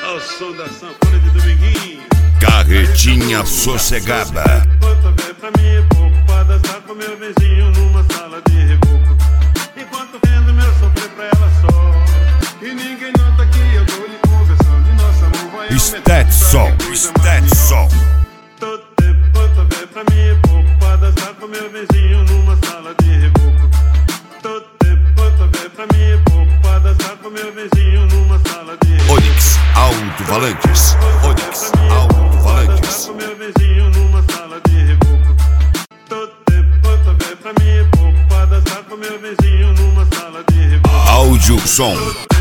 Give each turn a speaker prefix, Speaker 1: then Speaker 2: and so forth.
Speaker 1: Ao som da sanfona de Dominguinho.
Speaker 2: Carretinha sossegada.
Speaker 1: Quanto vê pra mim é pouco pra dançar com meu vizinho numa sala de reboco. Enquanto vendo meu sofrer pra ela só. E ninguém nota que eu tô lhe conversando. E nosso amor vai
Speaker 2: Stetson.
Speaker 1: Todo tempo, quanto vê pra mim é pouco pra dançar com meu vizinho numa sala de reboco. Todo tempo, quanto vê pra mim é pouco pra dançar com meu vizinho numa sala de reboco.
Speaker 2: Onix Alto-Falantes. Onix Alto-Falantes.
Speaker 1: Com meu vizinho numa sala de reboco. Todo tempo, quanto vê pra mim é pouco pra dançar com meu vizinho numa sala de reboco.
Speaker 2: Áudio som.